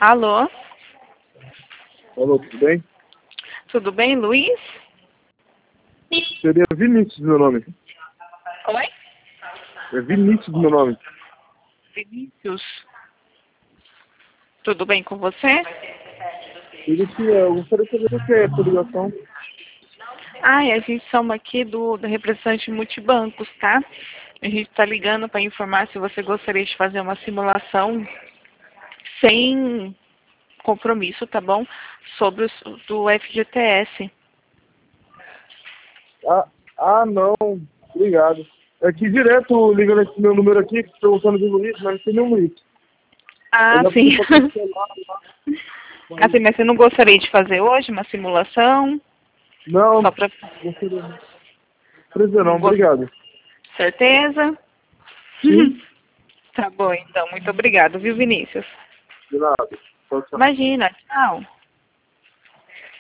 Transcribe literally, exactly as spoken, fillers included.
Alô? Alô, tudo bem? Tudo bem, Luiz? Seria Vinícius meu nome. Oi? É Vinícius meu nome. Vinícius. Tudo bem com você? Ele que é, eu gostaria de saber o que é essa ligação. Ah, a gente chama aqui do, do representante multibancos, tá? A gente está ligando para informar se você gostaria de fazer uma simulação sem compromisso, tá bom? Sobre o do F G T S. Ah, ah, não. Obrigado. É que direto liga nesse meu número aqui, perguntando de Luiz, mas não tem nenhum Luiz. Ah, Eu já sim. fui pra cancelar lá. Assim, mas você não gostaria de fazer hoje uma simulação? Não, Só para... gostaria não. Prazer não, Gost... obrigado. Certeza? Sim, Tá bom, então. Muito obrigado, viu, Vinícius? de nada. Tchau, tchau. Imagina. Tchau.